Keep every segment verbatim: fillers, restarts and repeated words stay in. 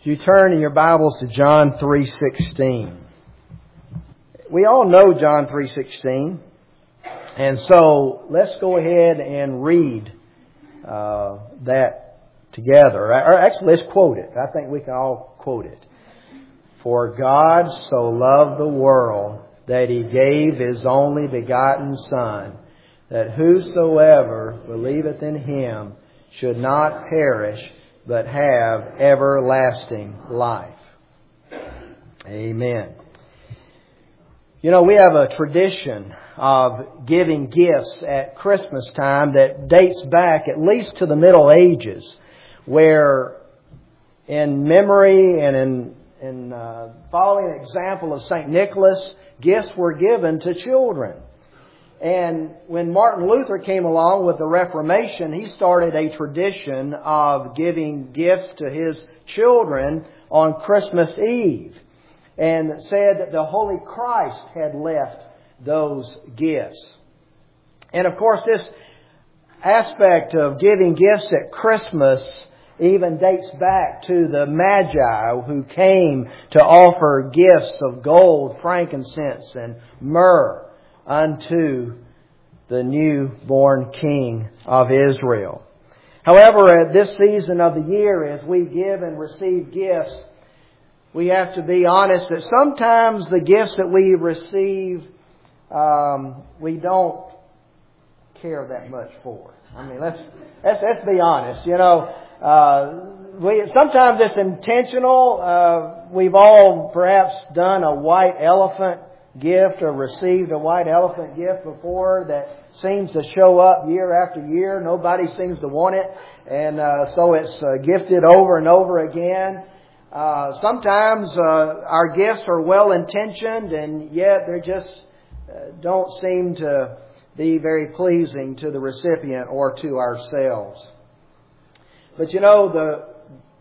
If you turn in your Bibles to John three sixteen. We all know John three sixteen. And so let's go ahead and read uh, that together. Or actually, let's quote it. I think we can all quote it. For God so loved the world that He gave His only begotten Son, that whosoever believeth in Him should not perish, but have everlasting life. Amen. You know, we have a tradition of giving gifts at Christmas time that dates back at least to the Middle Ages, where in memory and in, in uh, following the example of Saint Nicholas, gifts were given to children. And when Martin Luther came along with the Reformation, he started a tradition of giving gifts to his children on Christmas Eve, and said that the Holy Christ had left those gifts. And of course, this aspect of giving gifts at Christmas even dates back to the Magi who came to offer gifts of gold, frankincense, and myrrh unto the newborn King of Israel. However, at this season of the year, as we give and receive gifts, we have to be honest that sometimes the gifts that we receive, um, we don't care that much for. I mean, let's let's, let's be honest. You know, uh, we sometimes it's intentional. Uh, we've all perhaps done a white elephant gift or received a white elephant gift before that seems to show up year after year. Nobody seems to want it, and uh, so it's uh, gifted over and over again. Uh, sometimes uh, our gifts are well intentioned, and yet they just uh, don't seem to be very pleasing to the recipient or to ourselves. But you know, the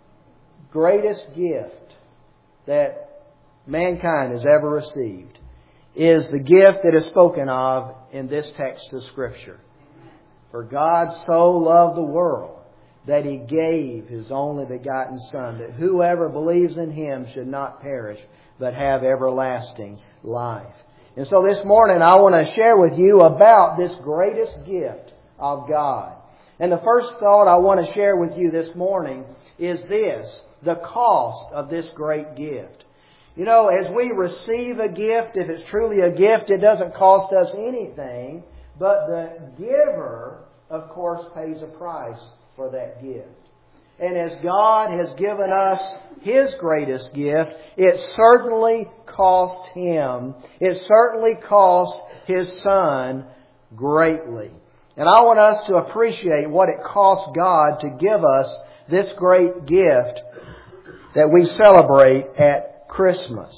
greatest gift that mankind has ever received is the gift that is spoken of in this text of Scripture. For God so loved the world that He gave His only begotten Son, that whoever believes in Him should not perish, but have everlasting life. And so this morning I want to share with you about this greatest gift of God. And the first thought I want to share with you this morning is this: the cost of this great gift. You know, as we receive a gift, if it's truly a gift, it doesn't cost us anything. But the giver, of course, pays a price for that gift. And as God has given us His greatest gift, it certainly cost Him. It certainly cost His Son greatly. And I want us to appreciate what it cost God to give us this great gift that we celebrate at Christmas.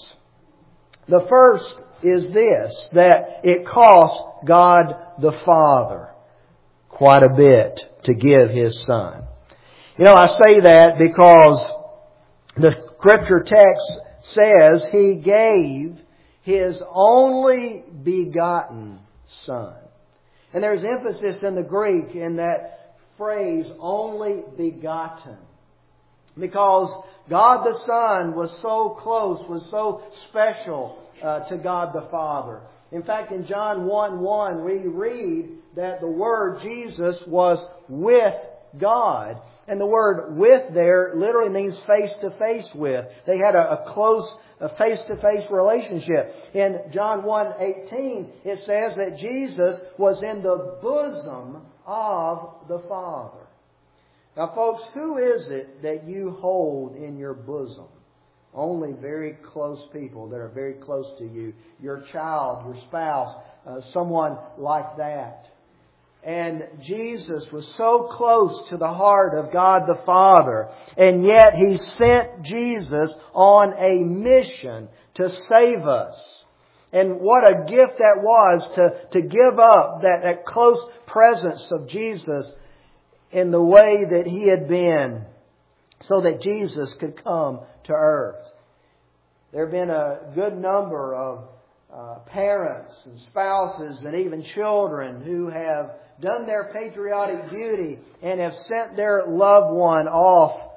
The first is this, that it cost God the Father quite a bit to give His Son. You know, I say that because the Scripture text says He gave His only begotten Son. And there's emphasis in the Greek in that phrase, only begotten. Because God the Son was so close, was so special uh, to God the Father. In fact, in John one one, we read that the Word Jesus was with God. And the word with there literally means face to face with. They had a, a close face to face relationship. In John one eighteen, it says that Jesus was in the bosom of the Father. Now, folks, who is it that you hold in your bosom? Only very close people that are very close to you. Your child, your spouse, uh, someone like that. And Jesus was so close to the heart of God the Father. And yet He sent Jesus on a mission to save us. And what a gift that was to, to give up that, that close presence of Jesus in the way that He had been, so that Jesus could come to earth. There have been a good number of uh, parents and spouses and even children who have done their patriotic duty and have sent their loved one off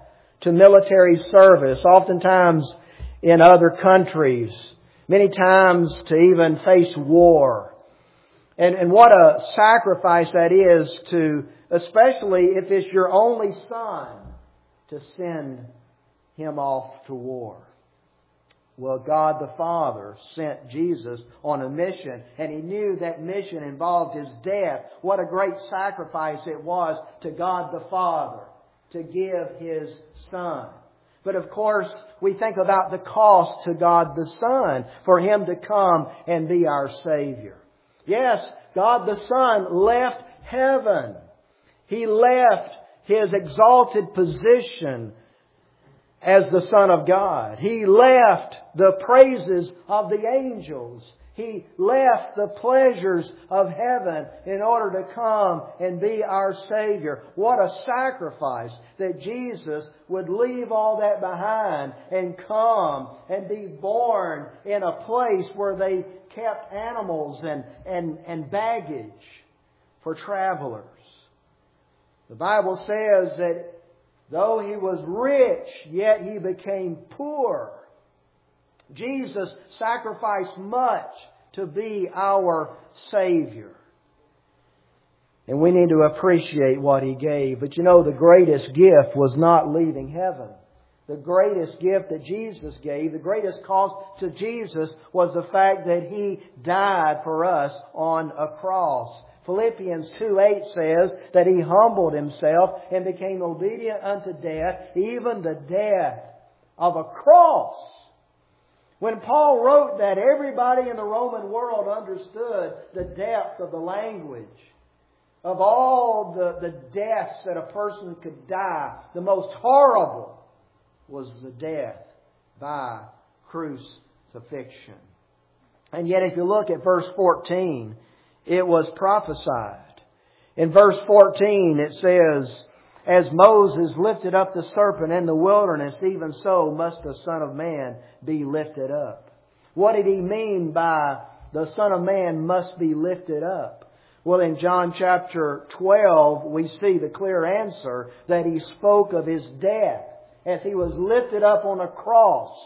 to military service, oftentimes in other countries, many times to even face war. And, and what a sacrifice that is to, especially if it's your only son, to send him off to war. Well, God the Father sent Jesus on a mission, and He knew that mission involved His death. What a great sacrifice it was to God the Father to give His Son. But of course, we think about the cost to God the Son for Him to come and be our Savior. Yes, God the Son left heaven. He left His exalted position as the Son of God. He left the praises of the angels. He left the pleasures of heaven in order to come and be our Savior. What a sacrifice that Jesus would leave all that behind and come and be born in a place where they kept animals and, and, and baggage for travelers. The Bible says that though He was rich, yet He became poor. Jesus sacrificed much to be our Savior. And we need to appreciate what He gave. But you know, the greatest gift was not leaving heaven. The greatest gift that Jesus gave, the greatest cost to Jesus, was the fact that He died for us on a cross. Philippians two eight says that He humbled Himself and became obedient unto death, even the death of a cross. When Paul wrote that, everybody in the Roman world understood the depth of the language. Of all the, the deaths that a person could die, the most horrible was the death by crucifixion. And yet if you look at verse fourteen, it was prophesied. In verse fourteen it says, as Moses lifted up the serpent in the wilderness, even so must the Son of Man be lifted up. What did He mean by the Son of Man must be lifted up? Well, in John chapter twelve, we see the clear answer that He spoke of His death. As He was lifted up on a cross,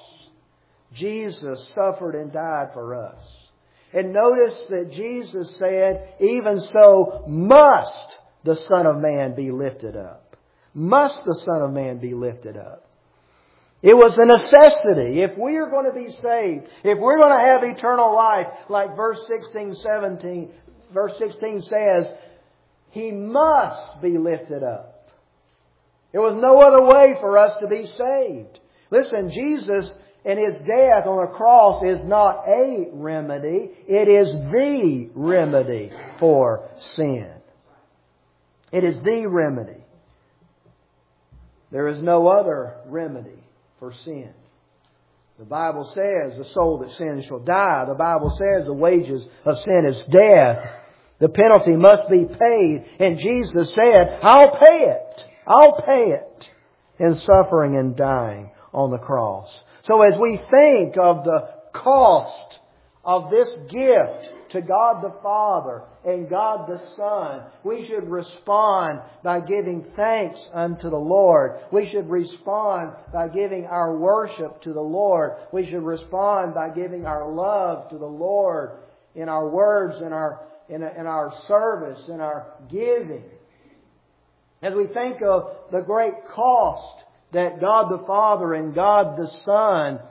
Jesus suffered and died for us. And notice that Jesus said, even so must the Son of Man be lifted up. Must the Son of Man be lifted up. It was a necessity. If we are going to be saved, if we're going to have eternal life, like verse sixteen, seventeen, verse sixteen says, He must be lifted up. There was no other way for us to be saved. Listen, Jesus and His death on the cross is not a remedy. It is the remedy for sin. It is the remedy. There is no other remedy for sin. The Bible says the soul that sins shall die. The Bible says the wages of sin is death. The penalty must be paid. And Jesus said, I'll pay it. I'll pay it in suffering and dying on the cross. So as we think of the cost of this gift to God the Father and God the Son, we should respond by giving thanks unto the Lord. We should respond by giving our worship to the Lord. We should respond by giving our love to the Lord in our words, in our, in, in our service, in our giving. As we think of the great cost that God the Father and God the Son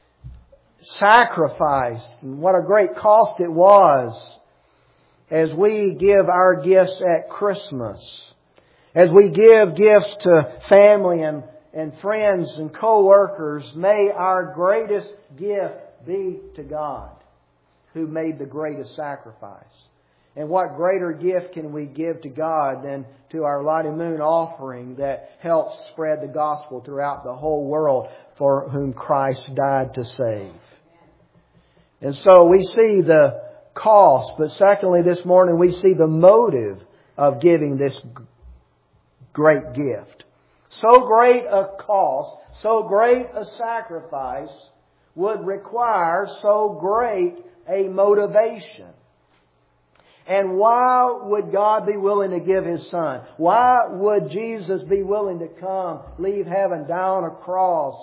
sacrificed, and what a great cost it was, as we give our gifts at Christmas, as we give gifts to family and, and friends and co-workers, may our greatest gift be to God, who made the greatest sacrifice. And what greater gift can we give to God than to our Lottie Moon offering that helps spread the gospel throughout the whole world, for whom Christ died to save. And so we see the cost, but secondly this morning we see the motive of giving this great gift. So great a cost, so great a sacrifice would require so great a motivation. And why would God be willing to give His Son? Why would Jesus be willing to come, leave heaven, die on a cross?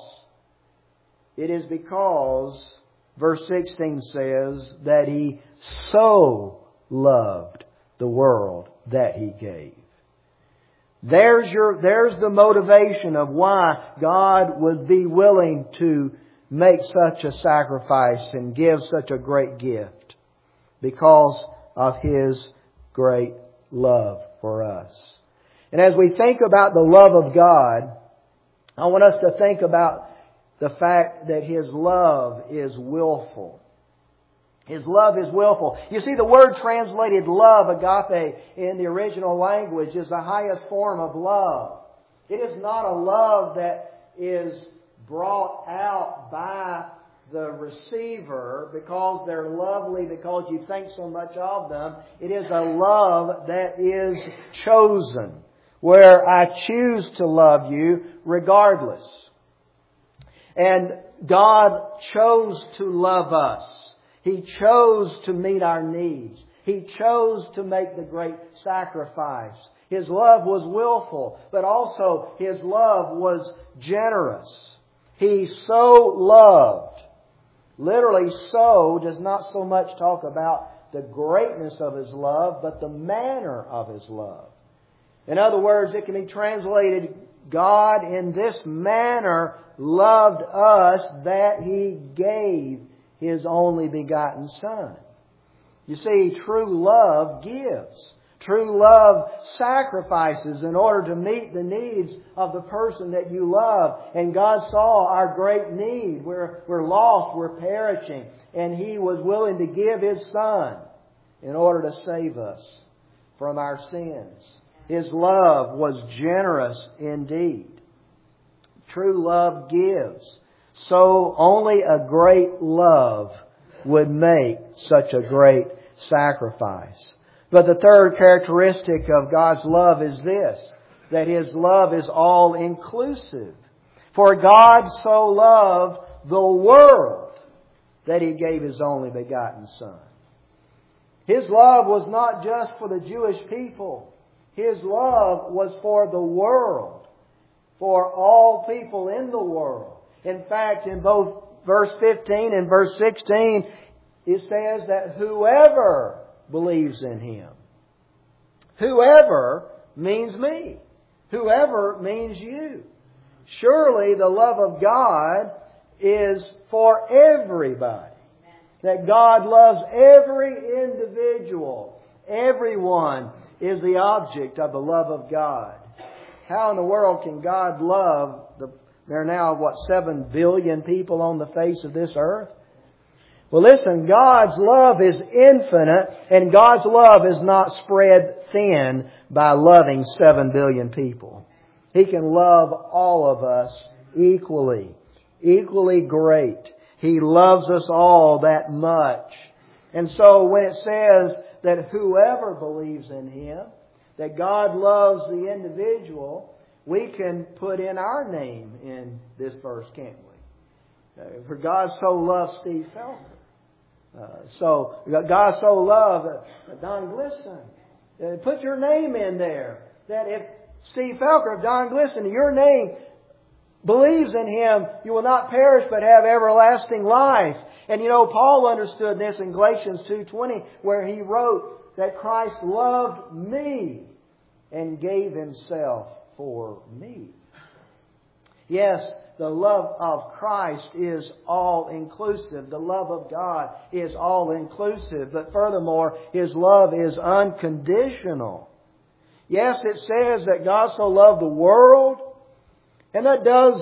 It is because, verse sixteen says, that He so loved the world that He gave. There's your, there's the motivation of why God would be willing to make such a sacrifice and give such a great gift. Because of His great love for us. And as we think about the love of God, I want us to think about the fact that His love is willful. His love is willful. You see, the word translated love, agape, in the original language is the highest form of love. It is not a love that is brought out by the receiver because they're lovely, because you think so much of them. It is a love that is chosen, where I choose to love you regardless. And God chose to love us. He chose to meet our needs. He chose to make the great sacrifice. His love was willful, but also His love was generous. He so loved. Literally, so does not so much talk about the greatness of His love, but the manner of His love. In other words, it can be translated, God in this manner loved us that He gave His only begotten Son. You see, true love gives. True love sacrifices in order to meet the needs of the person that you love. And God saw our great need. We're, we're lost. We're perishing. And He was willing to give His Son in order to save us from our sins. His love was generous indeed. True love gives. So only a great love would make such a great sacrifice. But the third characteristic of God's love is this, that His love is all-inclusive. For God so loved the world that He gave His only begotten Son. His love was not just for the Jewish people. His love was for the world, for all people in the world. In fact, in both verse fifteen and verse sixteen, it says that whoever believes in Him. Whoever means me. Whoever means you. Surely the love of God is for everybody. That God loves every individual. Everyone is the object of the love of God. How in the world can God love the, there are now, what, seven billion people on the face of this earth? Well, listen, God's love is infinite, and God's love is not spread thin by loving seven billion people. He can love all of us equally, equally great. He loves us all that much. And so when it says that whoever believes in Him, that God loves the individual, we can put in our name in this verse, can't we? Uh, for God so loved Steve Felker. Uh, so, God so loved uh, Don Glisson. Uh, put your name in there. That if Steve Felker, if Don Glisson, your name believes in Him, you will not perish but have everlasting life. And you know, Paul understood this in Galatians two twenty, where he wrote that Christ loved me and gave Himself for me. Yes, the love of Christ is all-inclusive. The love of God is all-inclusive. But furthermore, His love is unconditional. Yes, it says that God so loved the world, and that does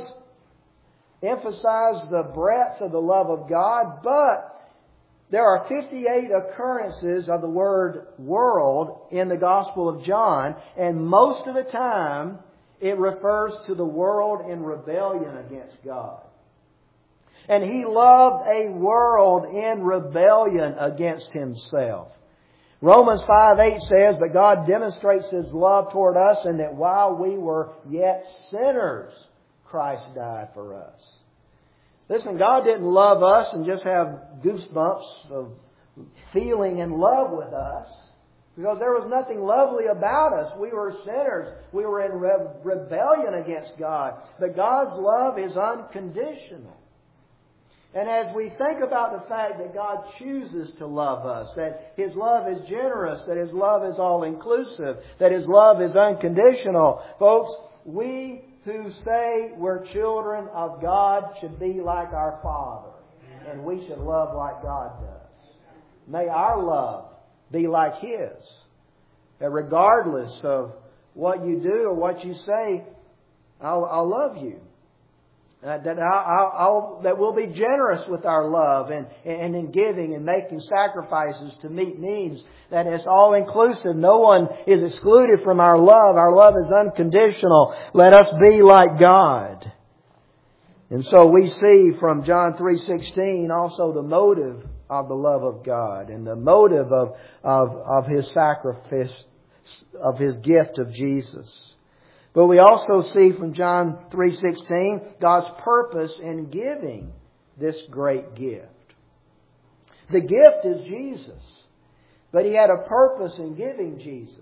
emphasize the breadth of the love of God, but there are fifty-eight occurrences of the word world in the Gospel of John, and most of the time it refers to the world in rebellion against God. And He loved a world in rebellion against Himself. Romans five eight says, "But God demonstrates His love toward us, and that while we were yet sinners, Christ died for us." Listen, God didn't love us and just have goosebumps of feeling in love with us. Because there was nothing lovely about us. We were sinners. We were in re- rebellion against God. But God's love is unconditional. And as we think about the fact that God chooses to love us, that His love is generous, that His love is all-inclusive, that His love is unconditional, folks, we who say we're children of God should be like our Father. And we should love like God does. May our love be like His. That regardless of what you do or what you say, I'll, I'll love you. Uh, that, I'll, I'll, that we'll be generous with our love and, and in giving and making sacrifices to meet needs. That it's all inclusive. No one is excluded from our love. Our love is unconditional. Let us be like God. And so we see from John three sixteen also the motive of the love of God and the motive of, of, of His sacrifice, of His gift of Jesus. But we also see from John three sixteen God's purpose in giving this great gift. The gift is Jesus, but He had a purpose in giving Jesus.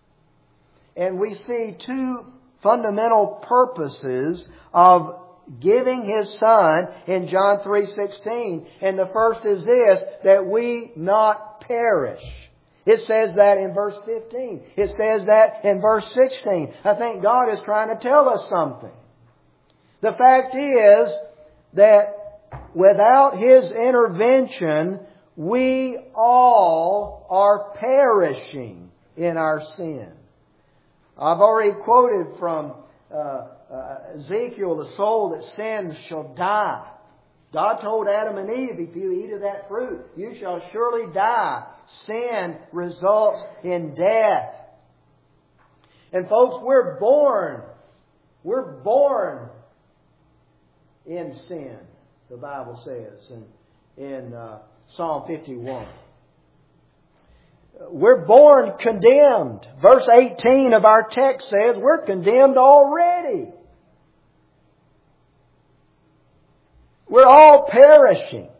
And we see two fundamental purposes of giving His Son in John three sixteen. And the first is this, that we not perish. It says that in verse fifteen. It says that in verse sixteen. I think God is trying to tell us something. The fact is that without His intervention, we all are perishing in our sin. I've already quoted from uh, uh, Ezekiel, the soul that sins shall die. God told Adam and Eve, if you eat of that fruit, you shall surely die. Sin results in death. And folks, we're born. We're born in sin, the Bible says in, in uh, Psalm fifty-one. We're born condemned. Verse eighteen of our text says we're condemned already. We're all perishing.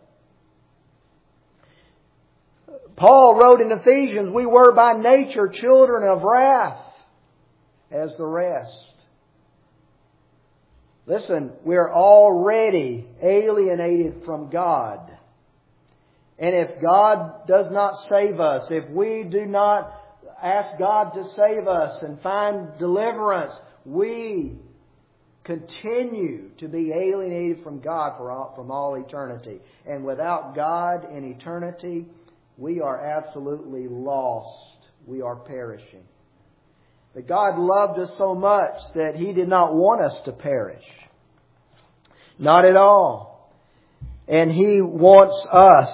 Paul wrote in Ephesians, we were by nature children of wrath as the rest. Listen, we're already alienated from God. And if God does not save us, if we do not ask God to save us and find deliverance, we continue to be alienated from God for all, from all eternity. And without God in eternity, we are absolutely lost. We are perishing. But God loved us so much that He did not want us to perish. Not at all. And He wants us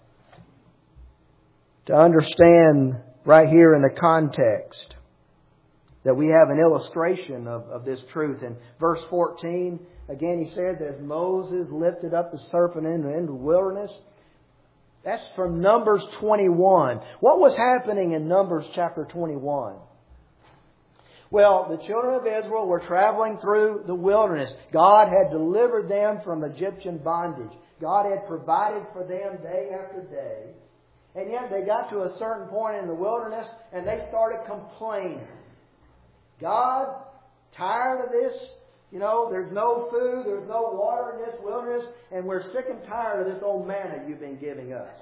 to understand right here in the context that we have an illustration of, of this truth. In verse fourteen, again He said that Moses lifted up the serpent in, in the wilderness. That's from Numbers twenty-one. What was happening in Numbers chapter twenty-one? Well, the children of Israel were traveling through the wilderness. God had delivered them from Egyptian bondage. God had provided for them day after day. And yet they got to a certain point in the wilderness and they started complaining. God, tired of this. You know, there's no food, there's no water in this wilderness, and we're sick and tired of this old manna you've been giving us.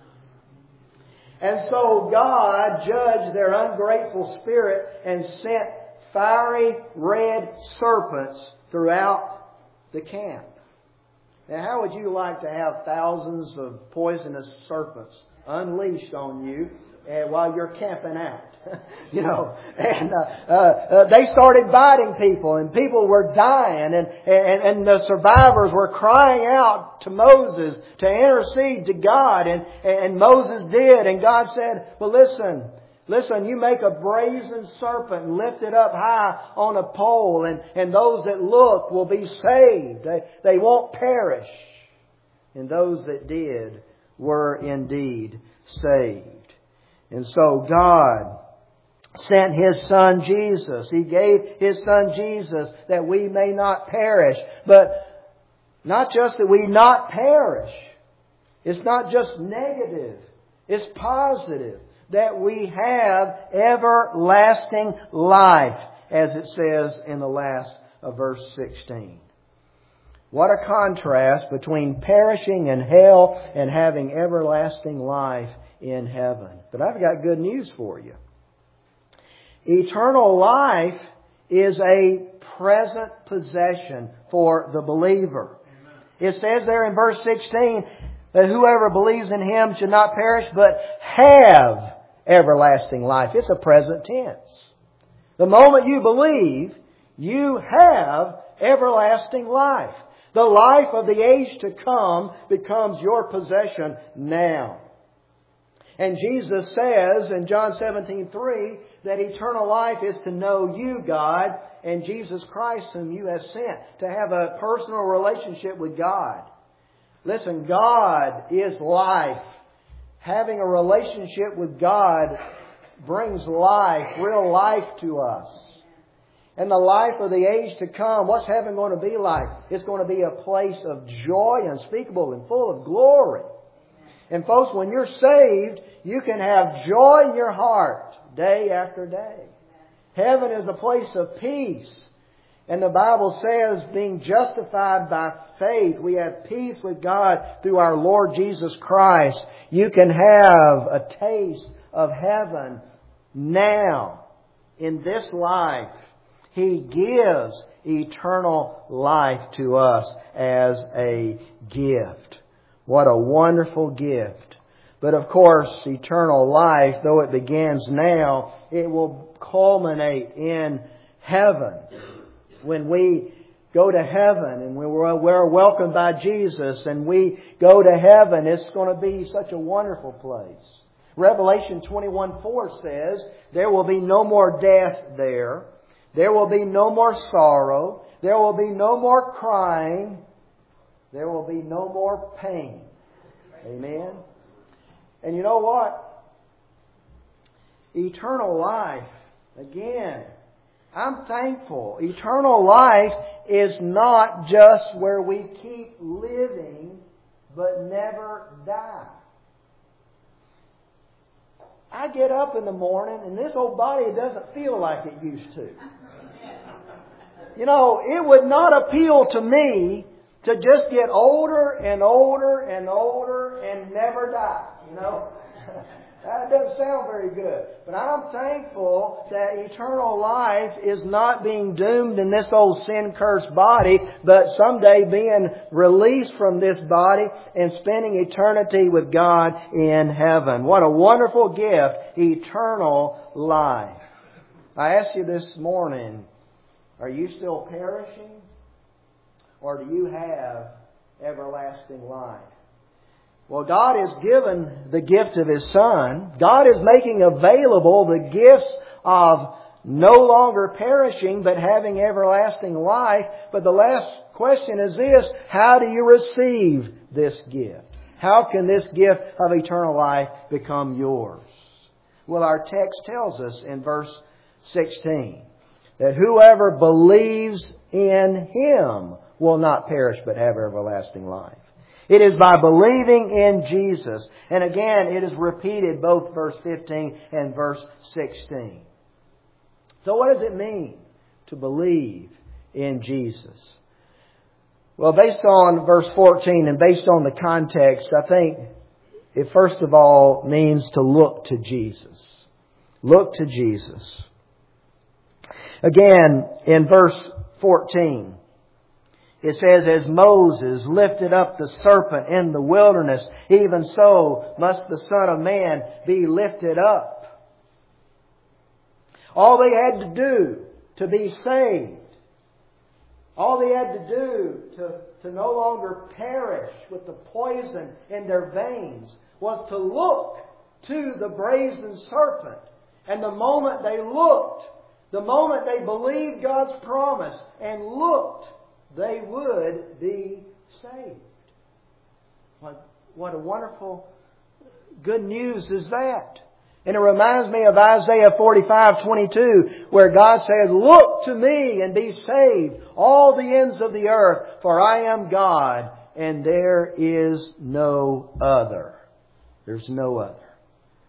And so God judged their ungrateful spirit and sent fiery red serpents throughout the camp. Now, how would you like to have thousands of poisonous serpents unleashed on you uh, while you're camping out? You know, and uh, uh, uh, they started biting people, and people were dying, and, and and the survivors were crying out to Moses to intercede to God, and and Moses did, and God said, "Well, listen, listen, you make a brazen serpent and lift it up high on a pole, and and those that look will be saved; they they won't perish." And those that did were indeed saved. And so God sent His Son Jesus. He gave His Son Jesus that we may not perish. But not just that we not perish. It's not just negative. It's positive. that we have everlasting life, as it says in the last of verse sixteen. What a contrast between perishing in hell and having everlasting life in heaven. But I've got good news for you. Eternal life is a present possession for the believer. It says there in verse sixteen that whoever believes in Him should not perish but have everlasting life. It's a present tense. The moment you believe, you have everlasting life. The life of the age to come becomes your possession now. And Jesus says in John seventeen three that eternal life is to know you, God, and Jesus Christ whom you have sent. To have a personal relationship with God. Listen, God is life. Having a relationship with God brings life, real life to us. And the life of the age to come, what's heaven going to be like? It's going to be a place of joy unspeakable and full of glory. And folks, when you're saved, you can have joy in your heart day after day. Heaven is a place of peace. And the Bible says, being justified by faith, we have peace with God through our Lord Jesus Christ. You can have a taste of heaven now, in this life. He gives eternal life to us as a gift. What a wonderful gift. But of course, eternal life, though it begins now, it will culminate in heaven. When we go to heaven and we're, we're welcomed by Jesus and we go to heaven, it's going to be such a wonderful place. Revelation twenty-one four says, there will be no more death there. There will be no more sorrow. There will be no more crying. There will be no more pain. Amen. And you know what? Eternal life, again, I'm thankful. Eternal life is not just where we keep living but never die. I get up in the morning and this old body doesn't feel like it used to. You know, it would not appeal to me to just get older and older and older and never die. You know, that doesn't sound very good. But I'm thankful that eternal life is not being doomed in this old sin-cursed body, but someday being released from this body and spending eternity with God in heaven. What a wonderful gift, eternal life. I asked you this morning, are you still perishing? Or do you have everlasting life? Well, God has given the gift of His Son. God is making available the gifts of no longer perishing but having everlasting life. But the last question is this: how do you receive this gift? How can this gift of eternal life become yours? Well, our text tells us in verse sixteen that whoever believes in Him will not perish but have everlasting life. It is by believing in Jesus. And again, it is repeated both verse fifteen and verse sixteen. So what does it mean to believe in Jesus? Well, based on verse fourteen and based on the context, I think it first of all means to look to Jesus. Look to Jesus. Again, in verse fourteen, it says, as Moses lifted up the serpent in the wilderness, even so must the Son of Man be lifted up. All they had to do to be saved, all they had to do to, to no longer perish with the poison in their veins, was to look to the brazen serpent. And the moment they looked, the moment they believed God's promise and looked, they would be saved. What, what a wonderful good news is that. And it reminds me of Isaiah forty-five twenty-two, where God says, look to me and be saved, all the ends of the earth, for I am God and there is no other. There's no other.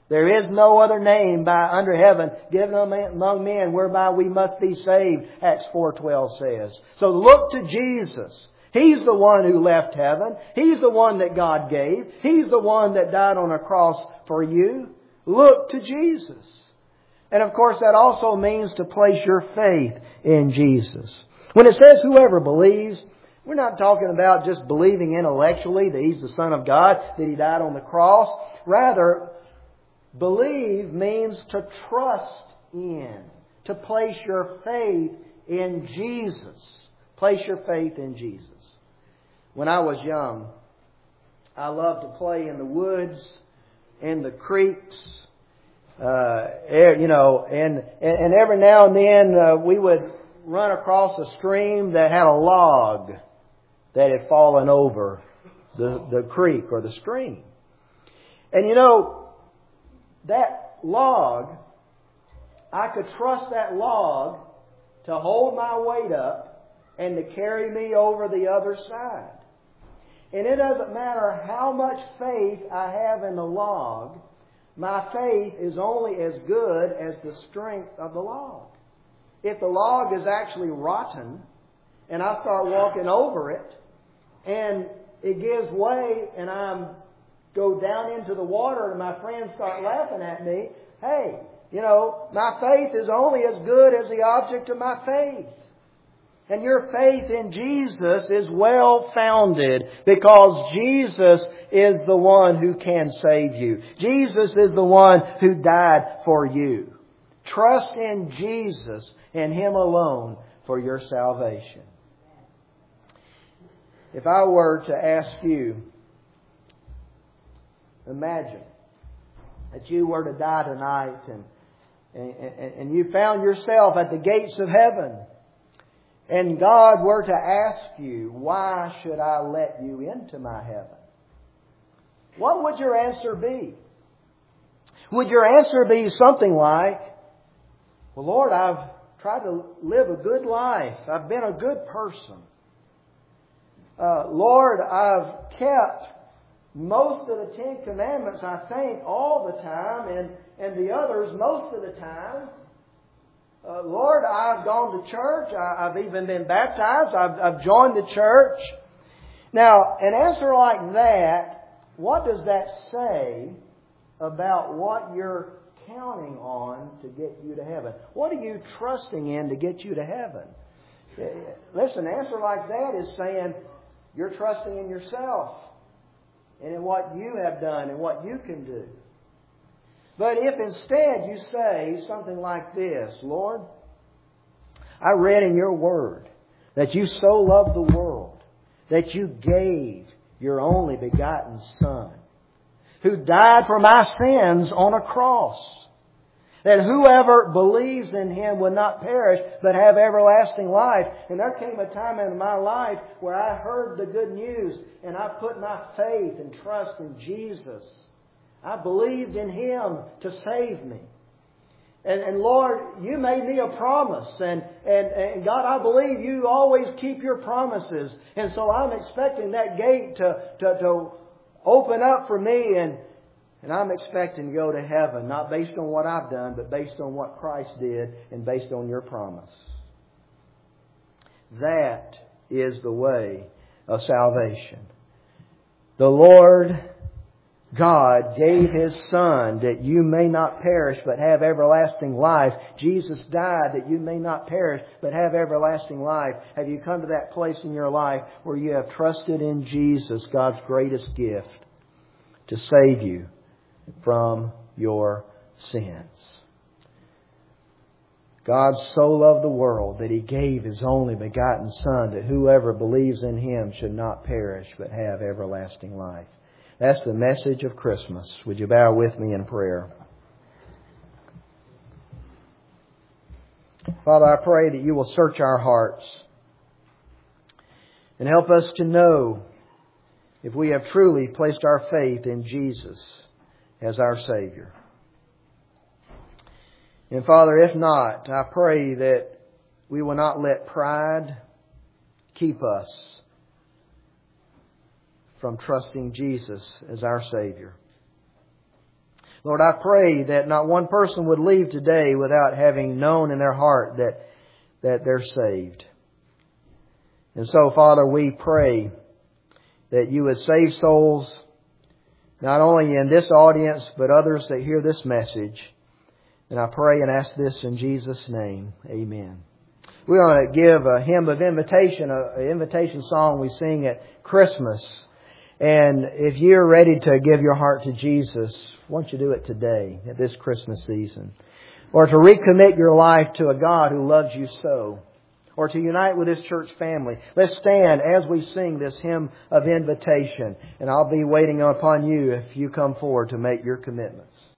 There is no other name by under heaven given among men whereby we must be saved, Acts four twelve says. So look to Jesus. He's the one who left heaven. He's the one that God gave. He's the one that died on a cross for you. Look to Jesus. And of course that also means to place your faith in Jesus. When it says whoever believes, we're not talking about just believing intellectually that He's the Son of God, that He died on the cross. Rather, believe means to trust in, to place your faith in Jesus. Place your faith in Jesus. When I was young, I loved to play in the woods, in the creeks, uh, you know, and, and every now and then uh, we would run across a stream that had a log that had fallen over the, the creek or the stream. And you know, that log, I could trust that log to hold my weight up and to carry me over the other side. And it doesn't matter how much faith I have in the log, my faith is only as good as the strength of the log. If the log is actually rotten and I start walking over it and it gives way and I go down into the water and my friends start laughing at me, hey, you know, my faith is only as good as the object of my faith. And your faith in Jesus is well founded because Jesus is the one who can save you. Jesus is the one who died for you. Trust in Jesus and Him alone for your salvation. If I were to ask you, imagine that you were to die tonight and, and, and you found yourself at the gates of heaven. And God were to ask you, why should I let you into my heaven? What would your answer be? Would your answer be something like, well, Lord, I've tried to live a good life. I've been a good person. Uh, Lord, I've kept most of the Ten Commandments, I think, all the time, and, and the others most of the time. Uh, Lord, I've gone to church. I, I've even been baptized. I've, I've joined the church. Now, an answer like that, what does that say about what you're counting on to get you to heaven? What are you trusting in to get you to heaven? Listen, an answer like that is saying you're trusting in yourself and in what you have done and what you can do. But if instead you say something like this, Lord, I read in your word that you so loved the world that you gave your only begotten Son, who died for my sins on a cross, that whoever believes in Him will not perish but have everlasting life. And there came a time in my life where I heard the good news and I put my faith and trust in Jesus. I believed in Him to save me. And, and Lord, you made me a promise. And, and, and God, I believe you always keep your promises. And so I'm expecting that gate to, to, to open up for me. And, and I'm expecting to go to heaven, not based on what I've done, but based on what Christ did and based on your promise. That is the way of salvation. The Lord God gave His Son that you may not perish but have everlasting life. Jesus died that you may not perish but have everlasting life. Have you come to that place in your life where you have trusted in Jesus, God's greatest gift, to save you from your sins? God so loved the world that He gave His only begotten Son, that whoever believes in Him should not perish but have everlasting life. That's the message of Christmas. Would you bow with me in prayer? Father, I pray that you will search our hearts and help us to know if we have truly placed our faith in Jesus as our Savior. And Father, if not, I pray that we will not let pride keep us from trusting Jesus as our Savior. Lord, I pray that not one person would leave today without having known in their heart that, that they're saved. And so, Father, we pray that You would save souls, not only in this audience, but others that hear this message. And I pray and ask this in Jesus' name. Amen. We want to give a hymn of invitation, an invitation song we sing at Christmas. And if you're ready to give your heart to Jesus, why don't you do it today, at this Christmas season? Or to recommit your life to a God who loves you so. Or to unite with His church family. Let's stand as we sing this hymn of invitation. And I'll be waiting upon you if you come forward to make your commitments.